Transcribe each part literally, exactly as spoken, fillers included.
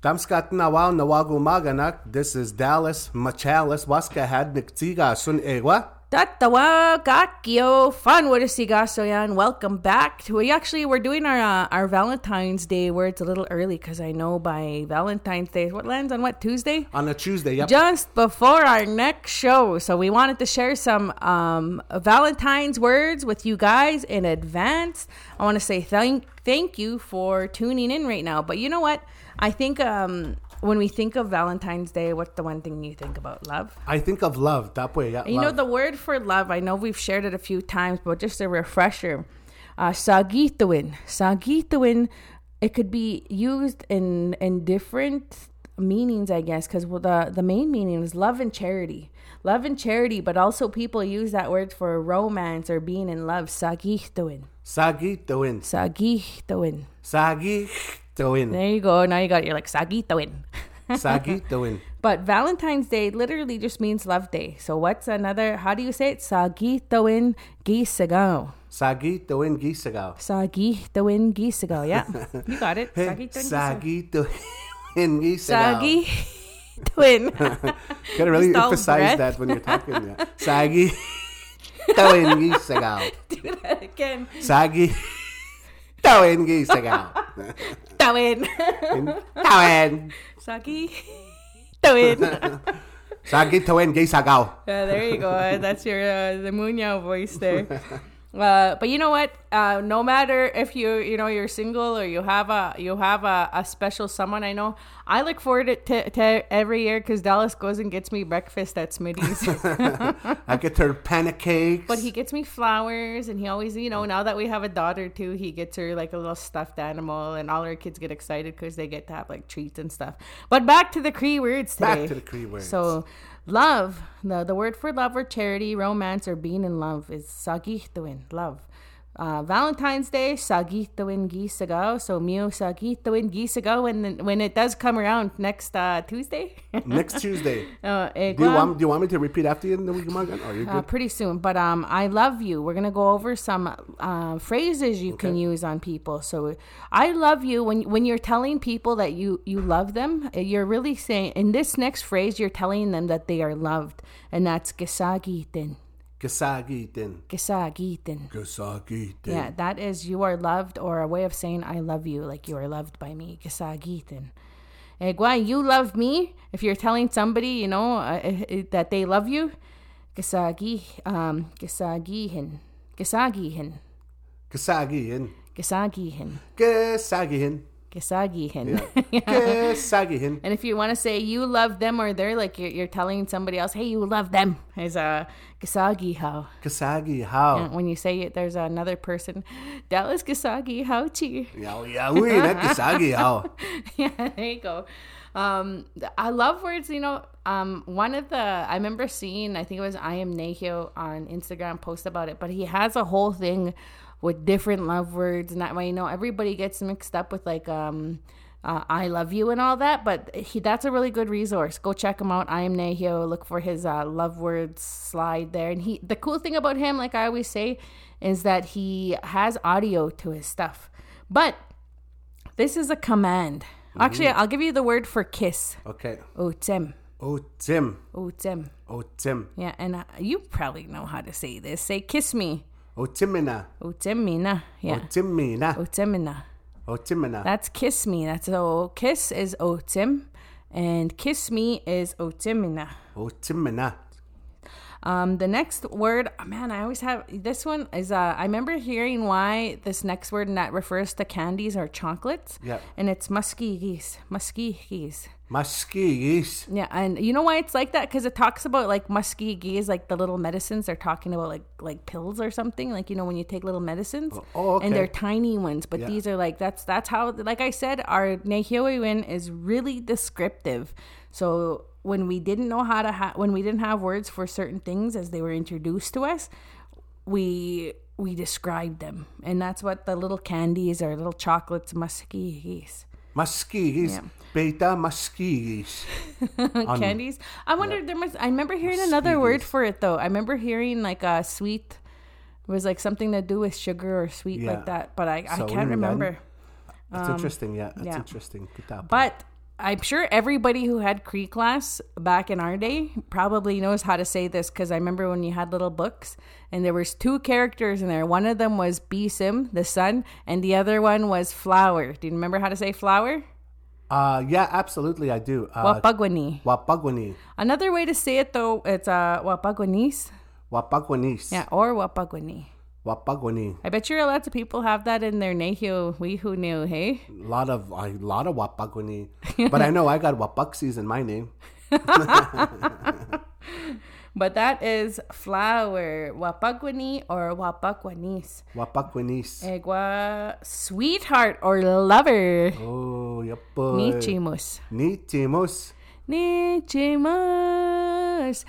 Damskat nawaw nawago maganak. This is Dallas Machalis. Waska had niktiga sun ewa. Tatawa Gakyo fun what is sigaso yan. Welcome back to we actually we're doing our uh, our Valentine's Day where it's a little early because I know by Valentine's Day what lands on what Tuesday? On a Tuesday, yep. Just before our next show. So we wanted to share some um Valentine's words with you guys in advance. I want to say thank thank you for tuning in right now. But you know what? I think um when we think of Valentine's Day, what's the one thing you think about? Love? I think of love. That way, yeah. You know, the word for love, I know we've shared it a few times, but just a refresher. Uh, sagituin. Sagituin, it could be used in in different meanings, I guess, because well, the, the main meaning is love and charity. Love and charity, but also people use that word for romance or being in love. Sagituin. Sagituin. Sagituin. Sagituin. There you go. Now you got it. You're like, Sagituin. Sagituin. But Valentine's Day literally just means love day. So what's another, how do you say it? Sagituin gisagaw. Sagituin gisagaw. Sagituin gisagaw. Yeah, you got it. Sagituin gisagaw. Sagituin. Gotta really emphasize that when you're talking. Yeah. Sagituin gisagaw. Do that again. Sagi. Tawin gisagaw. Tawin. Tawin. Sagi. Tawin. Sagi tawin gisagaw. Uh, there you go. That's your uh, the Munya voice there. Uh, but you know what? Uh, no matter if you you know you're single or you have a you have a, a special someone, I know I look forward to, to every year because Dallas goes and gets me breakfast at Smitty's. I get her pancakes. But he gets me flowers, and he always, you know, now that we have a daughter too, he gets her like a little stuffed animal, and all our kids get excited because they get to have like treats and stuff. But back to the Cree words today. Back to the Cree words. So. Love, the, the word for love or charity, romance, or being in love is sagituin, love. Uh, Valentine's Day, sagituin gisagaw. So, mio sagituin gisagaw when when it does come around next uh, Tuesday. Next Tuesday. Uh, eh, do, you want, do you want me to repeat after you? Oh, you're good? Uh, pretty soon. But um, I love you. We're going to go over some uh, phrases you okay. can use on people. So, I love you. When when you're telling people that you, you love them, you're really saying, in this next phrase, you're telling them that they are loved. And that's gisagitin. Gisagitin. Gisagitin. Gisagitin. Yeah, that is you are loved, or a way of saying I love you, like you are loved by me. Gisagitin. Egwa, you love me. If you're telling somebody, you know, uh, that they love you, gisagi, um, gisagihin. Gisagihin. Gisagihin. Gisagihin. Gisagihin. Gisagihin. Yeah. Gisagihin. And if you want to say you love them, or they're like you're, you're telling somebody else, hey, you love them, is a gisagi how. Gisagi how. Yeah, when you say it, there's another person. Dallas gisagi how chi. Yeah, yeah, we not gisagi how. Yeah, there you go. Um, I love words. You know, um, one of the I remember seeing, I think it was I am Nahio on Instagram post about it, but he has a whole thing with different love words, and that way, you know, everybody gets mixed up with like um uh, I love you and all that, but he that's a really good resource. Go check him out. I am Nahio. Look for his uh, love words slide there. And he the cool thing about him, like I always say, is that he has audio to his stuff. But this is a command. Mm-hmm. Actually, I'll give you the word for kiss. Okay. Otem. Otem. Otem. Otem. Yeah, and uh, you probably know how to say this. Say kiss me. Otimina. Otimina. Yeah. Otimina. Otimina. Otimina. That's kiss me. That's so kiss is otim, and kiss me is otimina. Otimina. Um, the next word, oh man, I always have this one is. Uh, I remember hearing why this next word, and that refers to candies or chocolates. Yeah. And it's muskies. Muskies. Muskies. Yeah, and you know why it's like that? Because it talks about like muskies, like the little medicines. They're talking about like like pills or something. Like, you know, when you take little medicines. Oh, oh okay. And they're tiny ones, but yeah. these are like that's that's how. Like I said, our Nehioiwin is really descriptive. So when we didn't know how to ha- when we didn't have words for certain things as they were introduced to us, we we described them, and that's what the little candies or little chocolates, muskies. Muskies, yeah. Beta muskies. Candies. I wonder. Yeah. There must. I remember hearing muskies. Another word for it though. I remember hearing like a sweet. It was like something to do with sugar or sweet yeah. like that, but I, I so can't remember. That's um, interesting. Yeah, that's yeah. interesting. But I'm sure everybody who had Cree class back in our day probably knows how to say this, because I remember when you had little books and there was two characters in there. One of them was Bisim, the sun, and the other one was flower. Do you remember how to say flower? Uh, yeah, absolutely, I do. Uh, Wapagwani. Wapagwani. Another way to say it, though, it's uh, Wapagwanis. Wapagwanis. Yeah, or Wapagwani. Wapagwani. I bet you lots of people have that in their Nehio. We who knew, hey? A lot of a lot of Wapagwani. But I know I got Wapuxies in my name. But that is flower. Wapagwani or Wapagwanis. Wapagwanis. Egwa sweetheart or lover. Oh, yep. boy. Nichimus. Nichimus. Nichimus.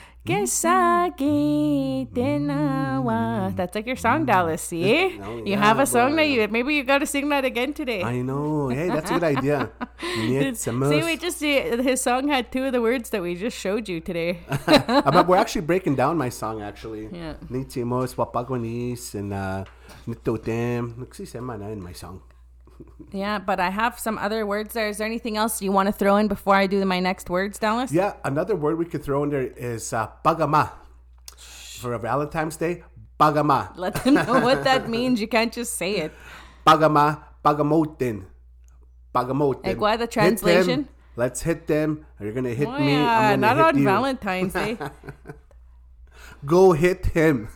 Gesagi Denawa. That's like your song, Dallas. See? No, you yeah, have a song boy. that you maybe you got to sing that again today. I know. Hey, that's a good idea. Nichimus. See, we just his song had two of the words that we just showed you today. But we're actually breaking down my song, actually. Yeah. Nichimus, Wapagwanis, and uh, Nitotem. Nagsisema na in my song. Yeah, but I have some other words there. Is there anything else you want to throw in before I do my next words, Dallas? Yeah, another word we could throw in there is uh, pagama. For a Valentine's Day, pagama. Let them know what that means. You can't just say it. Pagama, pagamotin. Pagamotin. Like, why the Hit translation? them. Let's hit them. You're going to hit Oh, me. yeah, I'm not gonna hit on you. Valentine's Day. Go hit him.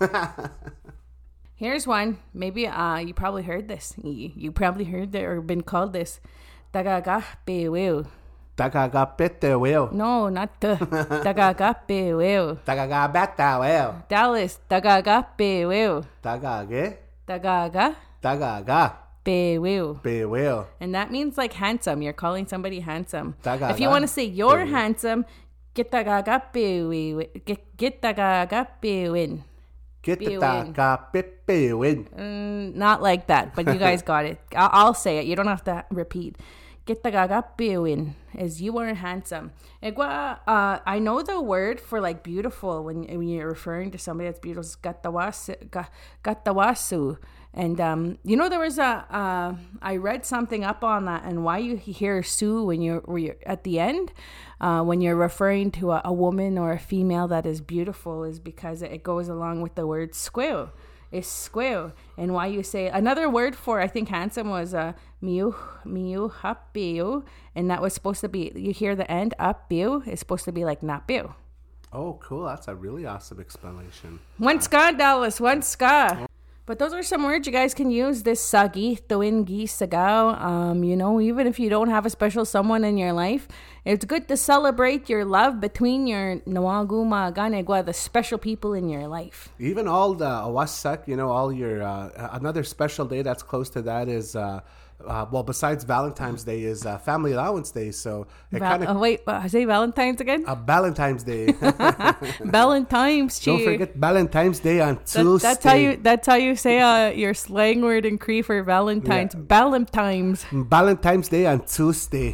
Here's one. Maybe uh, you probably heard this. You, you probably heard it or been called this. Tagagapeweo. Tagagapeteweo. No, not the. Tagagapeweo. Tagagabataweo. Dallas. Tagagapeweo. Tagage. Tagaga. Tagaga. Beweo. Beweo. And that means like handsome. You're calling somebody handsome. Tagaga. If you want to say you're Beweo. handsome, get tagagapeweo. Get get tagagapewin. Get the Bewin. tagapepewin. Mm, not like that, but you guys got it. I'll, I'll say it. You don't have to repeat. Get the gagapewin is you are handsome. Egwa, uh, I know the word for like beautiful when, when you're referring to somebody that's beautiful is gatawasu. Ga, gatawasu. And, um, you know, there was a, uh, I read something up on that and why you hear su when you're, when you're at the end, uh, when you're referring to a, a woman or a female that is beautiful is because it goes along with the word squeal. It's squeal. And why you say, another word for, I think handsome was, uh, miu, miu, hapiu. And that was supposed to be, you hear the end, apiu, is supposed to be like napiu. Oh, cool. That's a really awesome explanation. One ska, Dallas, one ska. But those are some words you guys can use. This sagi, toingi, sagao. Um, you know, even if you don't have a special someone in your life, it's good to celebrate your love between your nawaguma ganegwa, the special people in your life. Even all the awasak, you know, all your, uh, another special day that's close to that is, uh, uh, well, besides Valentine's Day is uh, Family Allowance Day. So it Val- kind of, oh, wait, uh, say Valentine's again? uh, Valentine's Day. Valentine's, Don't Chi. forget Valentine's Day on That- Tuesday. that's how you. That's how you say uh, your slang word in Cree for Valentine's. Yeah. Valentine's. Valentine's Day on Tuesday.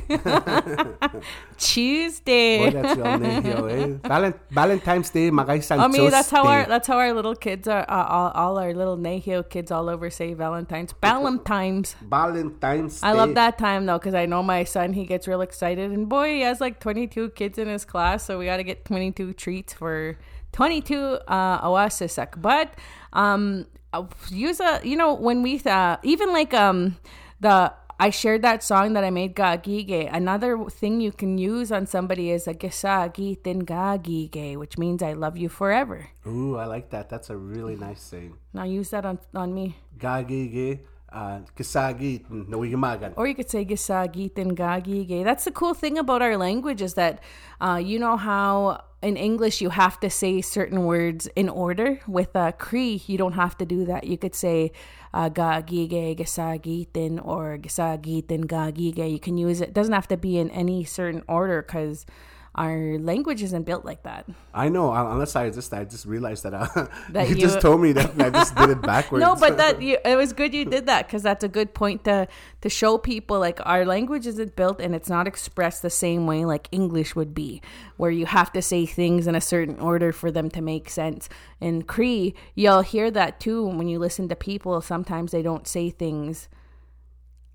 Tuesday. Oh, that's your name here, eh? Valent- Valentine's Day, magaysan I mean, that's how our Tuesday. that's how our little kids are. Uh, all, all our little Nehio kids all over say Valentine's. Valentine's. Valentine's Day. I love that time though, because I know my son. He gets real excited, and boy, he has like twenty-two kids in his class, so we got to get twenty-two treats for twenty-two uh, awasisak. But um, use a you know when we uh, even like um the. I shared that song that I made, Gagige. Another thing you can use on somebody is a Gisagitin Gagige, which means I love you forever. Ooh, I like that. That's a really nice saying. Now use that on, on me. Gagige, uh, kisagit, nawigimagan. Or you could say Gisagitin Gagige. That's the cool thing about our language is that uh, you know how in English you have to say certain words in order. With uh, Cree, you don't have to do that. You could say uh, Gagige, Gisagitin, or Gisagitin Gagige. You can use it. It doesn't have to be in any certain order because our language isn't built like that. I know, uh, unless I just I just realized that, uh, That you, you- just told me that and I just did it backwards. No, but that you, it was good you did that because that's a good point to to show people like our language isn't built and it's not expressed the same way like English would be, where you have to say things in a certain order for them to make sense. In Cree, you'll hear that too when you listen to people. Sometimes they don't say things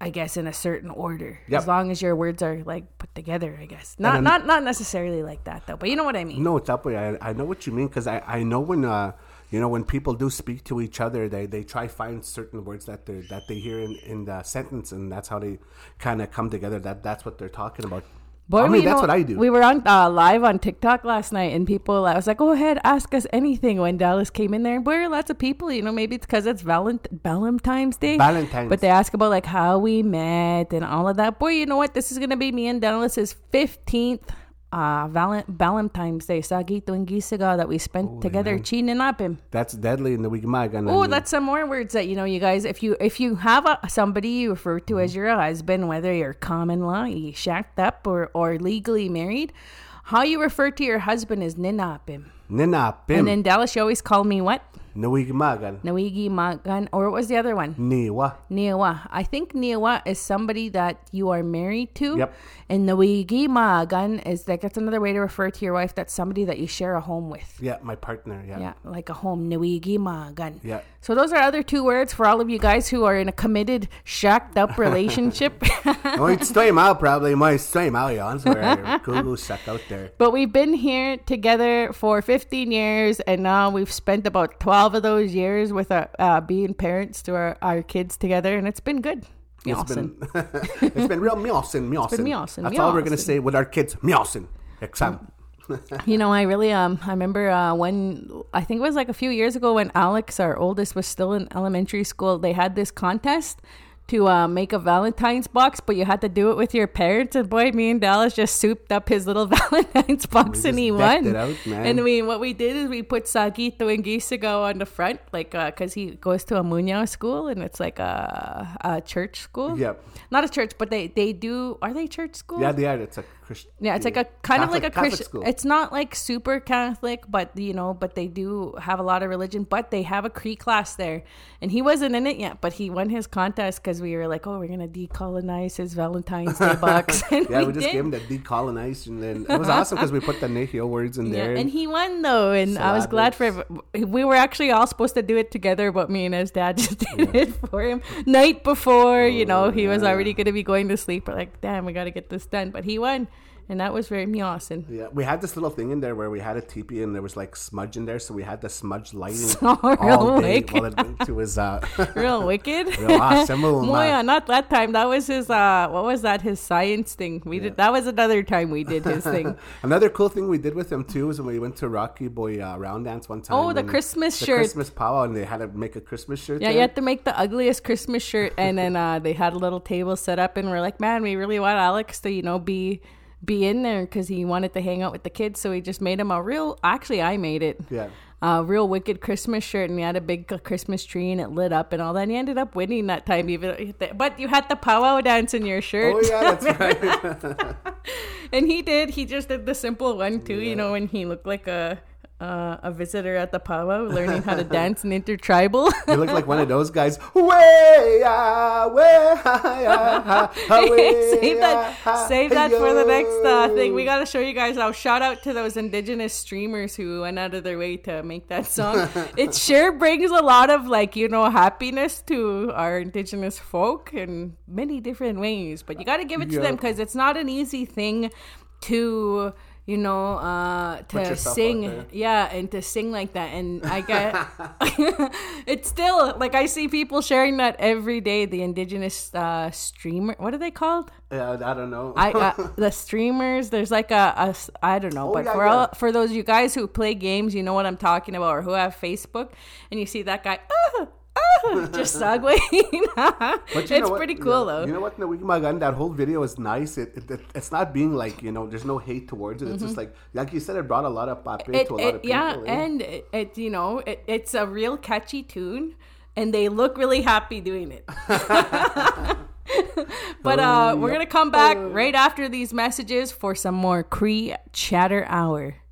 I guess, in a certain order. Yep. As long as your words are like put together, I guess. Not then, not not necessarily like that though, but you know what I mean. No, it's that way. I, I know what you mean because I, I know when uh you know when people do speak to each other, they, they try find certain words that they that they hear in, in the sentence, and that's how they kind of come together. That that's what they're talking about. Boy, I mean, that's know, what I do. We were on uh, live on TikTok last night, and people, I was like, go ahead, ask us anything when Dallas came in there. And boy, lots of people, you know, maybe it's because it's Valent- Valentine's Day. Valentine's. But they ask about like how we met and all of that. Boy, you know what? This is going to be me and Dallas's fifteenth uh, Val- Valentine's Day. Sagito and Gisaga that we spent Holy together man. chinenapim. That's deadly in the Wigmagan. Oh, that's some more words that, you know, you guys, if you if you have a, somebody you refer to as your husband, whether you're common law, you shacked up, or, or legally married, how you refer to your husband is ninapim. Ninapim. And in Dallas, you always call me what? Nawigmagan. Nawigi Magan. Or what was the other one? Niwa. Niwa. I think Niwa is somebody that you are married to. Yep. And Nawigi Magan is like, that's another way to refer to your wife. That's somebody that you share a home with. Yeah, my partner. Yeah. Yeah, like a home. Nawigi Magan. Yeah. So those are other two words for all of you guys who are in a committed, shacked up relationship. Mo stream out probably. Mo stream out yon. So Google stuck out there. But we've been here together for fifteen years, and now we've spent about twelve of those years with our, uh, being parents to our, our kids together, and it's been good. It's been, it's been real meowsin, meowsin. been meowsin, That's all we're going to meowsin. say with our kids. Meowsin. Exam. You know, I really, um, I remember uh, when, I think it was like a few years ago when Alex, our oldest, was still in elementary school, they had this contest to uh, make a Valentine's box, but you had to do it with your parents. And boy, me and Dallas just souped up his little Valentine's box, We and he just won. decked it out, man. And we, what we did is we put Sagito and Gisago on the front, like, uh, cause he goes to a Muñoz school, and it's like a, a church school. Yep. Not a church, but they, they do, are they church school? Yeah, they are. It's a Christian. Yeah, it's like a kind of like a Catholic Christian. school. It's not like super Catholic, but you know, but they do have a lot of religion. But they have a Cree class there, and he wasn't in it yet, but he won his contest because we were like, oh, we're gonna decolonize his Valentine's Day box. And Yeah, we, we just did. gave him the decolonized, and then it was awesome because we put the Nehio words in Yeah, there. and he won though, and I was glad for him. We were actually all supposed to do it together, but me and his dad just did it for him night before. You know, he was yeah. already gonna be going to sleep. We're like, damn, we gotta get this done. But he won, and that was very awesome. Yeah, we had this little thing in there where we had a teepee and there was like smudge in there, so we had the smudge lighting So all real day wicked. while it went to his uh Real wicked. real awesome. Moya, not that time. That was his uh what was that? His science thing. We did that was another time we did his thing. Another cool thing we did with him too is when we went to Rocky Boy uh, Round Dance one time. Oh, the and Christmas the shirt. Christmas powwow, and they had to make a Christmas shirt. Yeah, there. you had to make the ugliest Christmas shirt, and then uh they had a little table set up, and we're like, man, we really want Alex to, you know, be be in there because he wanted to hang out with the kids, so we just made him a real actually I made it. Yeah. A real wicked Christmas shirt, and he had a big Christmas tree, and it lit up and all that. And he ended up winning that time, even. But you had the powwow dance in your shirt. Oh yeah, that's right. And he did. He just did the simple one too. Yeah. You know, when he looked like a uh, a visitor at the powwow, learning how to dance in intertribal. You look like one of those guys. Way ah, way ah, ah, way, save that. ah, Save that for the next uh, yo. thing. We got to show you guys. Now, shout out to those indigenous streamers who went out of their way to make that song. It sure brings a lot of, like, you know, happiness to our indigenous folk in many different ways. But you got to give it to Yeah. them because it's not an easy thing to, you know, uh, Put to yourself out sing. there. Yeah, and to sing like that. And I get it's still like I see people sharing that every day. The indigenous uh, streamer, what are they called? Yeah, I don't know. I uh, the streamers. There's like a, a s- I don't know, Oh, but yeah, for yeah. all for those you guys who play games, you know what I'm talking about, or who have Facebook, and you see that guy. Ah, ah, just segueing. But you It's know what? pretty cool Yeah. though. You know what? In the Wigmagan, that whole video is nice. It, it, it it's not being like, you know, there's no hate towards it. It's just like like you said, it brought a lot of pape Mm-hmm. It, to a lot it- of people. yeah, eh? and it, it you know it, it's a real catchy tune, and they look really happy doing it. But uh, we're gonna come back right after these messages for some more Cree Chatter Hour.